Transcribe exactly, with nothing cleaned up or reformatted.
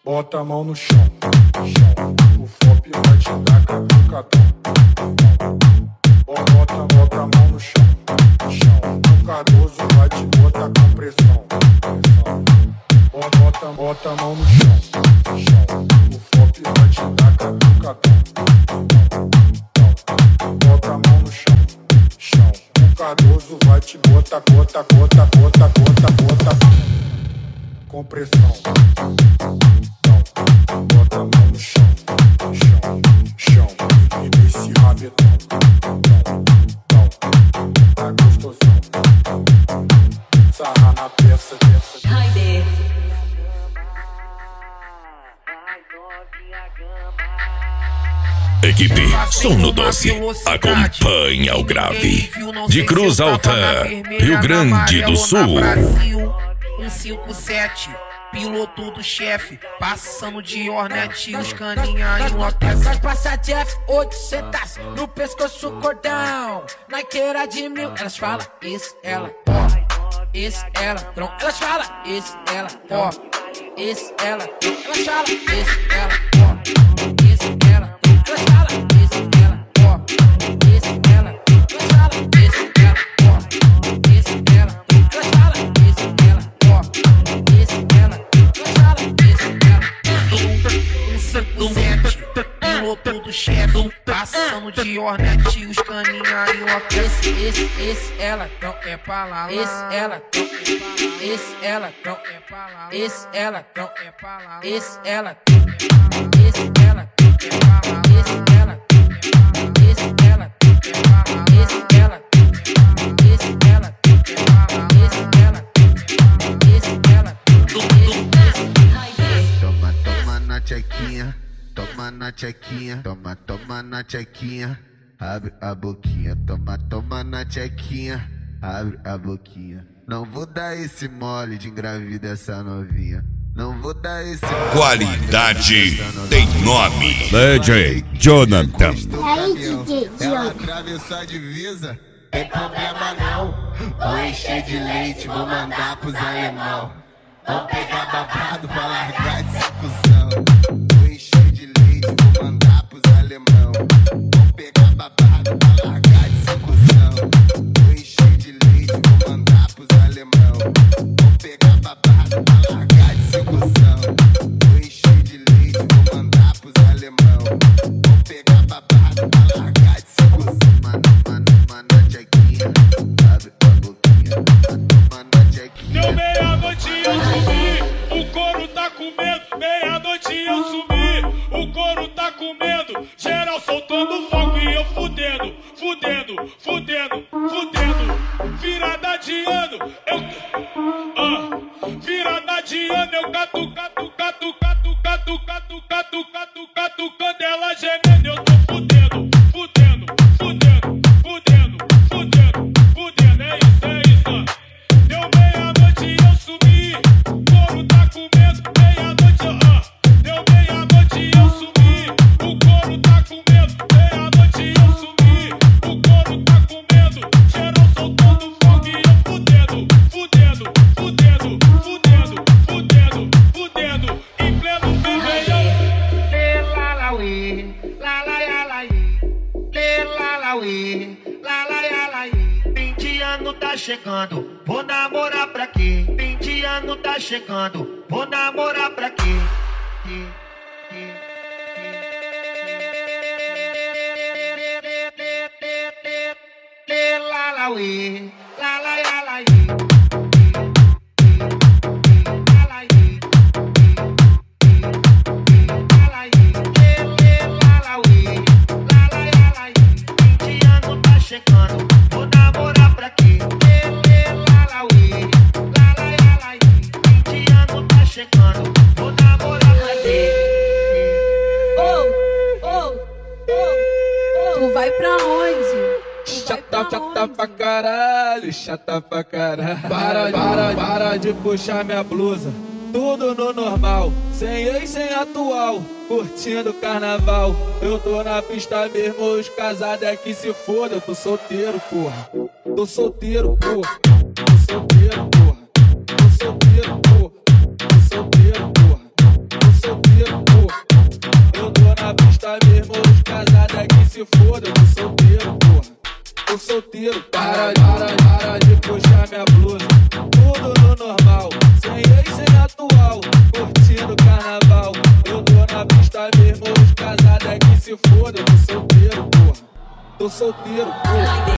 bota a mão no chão, chão. O Fop vai te dar catucadão. Bota, bota a mão no chão, chão. O Cardoso vai te botar com pressão, pressão. Bota, bota a mão no chão, chão. O Fop vai te dar catucadão. Bota a mão no chão, chão. O Cardoso vai te botar, bota, bota, bota, bota, bota com pressão. Bota a mão no chão, chão, chão. E nesse rabetão, tá gostosão. Sarra na peça, peça. Ai, Deus. Equipe Sono Doce acompanha o grave. De Cruz Alta, Rio Grande do Sul. um cinco sete, piloto do chefe, passando de Hornet, os caninha enlouquecem. Nós passa Jeff, oitocentos no pescoço cordão, naqueira de mil. Elas falam, esse, ela, ó, esse, ela, tron. Elas falam, esse, ela, ó, esse, ela, tron. Elas falam, esse, ela, ó, esse, ela, tron. Elas falam, esse, ela, ó, esse, ela, tron. Elas falam, esse, ela, ó, esse, ela, tron. Elas falam, esse, ela, ó, esse, ela, tron. Elas falam, esse, ela, um cinco sete, piloto do chefe, passando de Hornet, os caninha enlouquecem. esse, esse, esse, ela, tron. É pra lá, esse, ela, tron. Esse, ela, tron. É pra lá, esse, ela, tron. É pra lá, esse, ela, tron. Esse, ela, tron. É pra lá, esse, ela, tron. Esse, ela, tron. É pra lá, esse, ela, tron. Esse, ela, tron. É pra lá, esse, ela, tron. Esse, ela, tron. Toma, toma na tchequinha, toma na tchequinha, toma, toma na tchequinha, abre a boquinha, toma, toma na tchequinha, abre a boquinha. Não vou dar esse mole de engravida essa novinha. Não vou dar esse Qualidade tem nome. D J Jonathan. Aí, D J Ela atravessou a divisa, tem problema não. Vou encher de leite, vou mandar pros alemão. Vou pegar babado pra largar de discussão. Vou encher de leite, vou mandar pros alemão. Vou pegar babado pra largar de discussão. Vou encher de leite, vou mandar pros alemão. Vou pegar babado pra largar de discussão. Vou encher de leite, vou mandar pros alemão. Vou pegar babado pra largar de discussão. Mano, mano, mano, tchequinha, abre a boquinha. Mano, tchequinha. Deu meia-noite e eu subi, o couro tá comendo. Meia-noite e eu subi, o couro tá comendo. Geral soltando fogo e eu fudendo, fudendo, fudendo, fudendo. Virada de ano, eu... Ah, virada de ano, eu catu, catu, catu, catu, catu, catu, catu, catu, catu, quando ela gemendo, eu tô fudendo, fudendo, fudendo, fudendo, fudendo, fudendo. É isso, é isso, ó. Deu meia-noite e eu subi, o couro tá comendo. Meia-noite, ó, deu meia-noite e eu subi, o couro tá comendo. Meia-noite e eu subi, o couro tá comendo. Geral soltando fogo e eu fudendo, fudendo, fudendo, fudendo, fudendo, fudendo. Em pleno vermelhão. Lê lá lá uê, lá lá ya lá iê. Lê lá lá uê, lá lá ya lá iê. Fim de ano tá chegando, vou namorar pra quê? Fim de ano tá chegando, vou namorar pra quê? Quê, quê, quê, quê. Lê lá lá uê, lá lá ya lá iê. Chegando, vou namorar pra quê? Lê, lê, lá, lá, uê. Lá, lá, lá, lá, iê. Fim de ano tá chegando, vou namorar pra quê? Oh, oh, oh, oh. Tu vai pra onde? Chata, chata pra caralho, chata pra caralho. Para, para, para de puxar minha blusa. Tudo no normal, sem ex, sem atual. Curtindo carnaval, eu tô na pista mesmo. Os casados é que se foda. Eu tô solteiro, porra. Tô solteiro, porra. Tô solteiro, porra. Tô solteiro, porra. Tô solteiro, porra. Tô solteiro. foda, eu tô solteiro, porra. Tô solteiro, para, para, para de puxar minha blusa. Tudo no normal, sem ex, sem atual. Curtindo carnaval, eu tô na pista mesmo. Os casados é que se foda, eu tô solteiro, porra. Tô solteiro, porra.